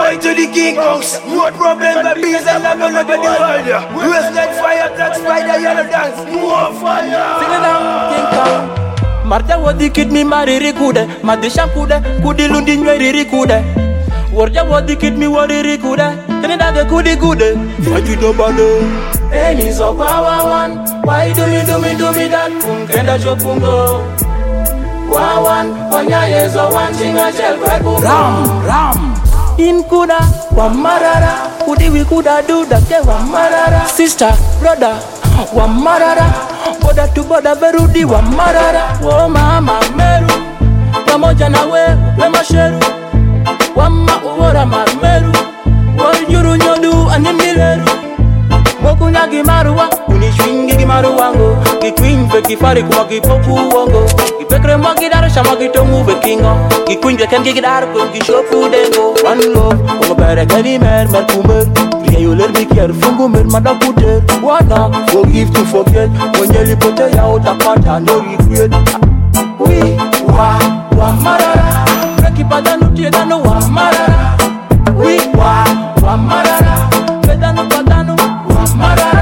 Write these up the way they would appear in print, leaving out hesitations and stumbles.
boy to the King Kongs. More problem but bees and I'm gonna be the world. West like fire, black spider, yellow dance. More fire. Sing along, King Kong. Marta wadi kid mi mariri kude. Madisham kude, kudi lundi nweriri kude. Warja wadi kid mi wariri kude. Kene dage kudi kude. Fight with nobody. Any so power one. Why do me that? Kenda chopungo. Wawan, onyaye zo one chinga chel kwepungo. Ram. In kuda, wamarara. Kudi we kuda do that ke wamarara. Sister, brother, wamarara. Boda to boda verudi wamarara. Wo mama meru. Pamoja na we masheru. Wama uwora marmeru. Wo yuru nyodu animileru. Mokunya gimaruwa, unishwingi gimaruwango. Gikwin ve gifari kuma gipoku wongo. Gipekre mwa gidara shama gitongu ve kingo. Gikwin ve ken gidara kum gishoku dengo. One love, kongo bere gani mer kumer. Ria yoler bikier fungu mer madakuter. Wana, forgive to forget. Mwenye lipote ya utapata no regret. We, wa marara. Reki padanu tiedano wa marara. We, wa marara. Pedano padano wa marara.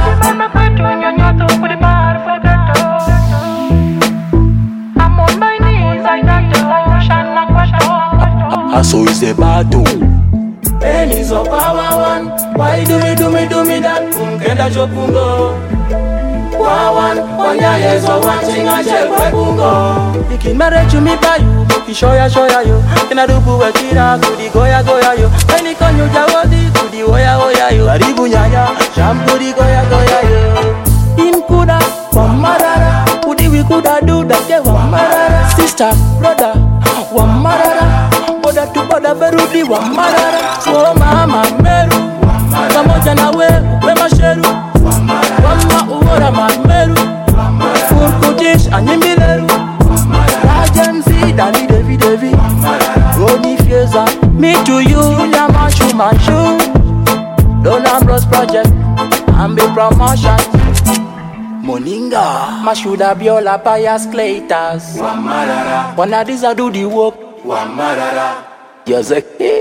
So is the battle. Any so power one. Why do me that? Kenda chopungo. Wawan, onyaye zo one chinga chel kwepungo. Ikin marriage to me by you. Boki shoya yo. Kena dubu wekira kudi goya yo. Any konyo jawodi kudi oya yo. Aribu nyanya sham kudi goya yo. In kuda wamarara. Kudi we kuda do that ke wamarara. Sister, brother, wamarara. Boda to boda verudi wamarara. Oh mama meru. Pamoja na we masheru. Wama uwora marmeru. Furkudish anyimileru. Agency Dani Devi. Roni Fieza. Me to you Yamashu. Don Ambrose Project. Ambi Promotion. Moninga. Mashuda Biola Pius Claytas. Wamarara. Wanna do the work. Wamarara. Yes,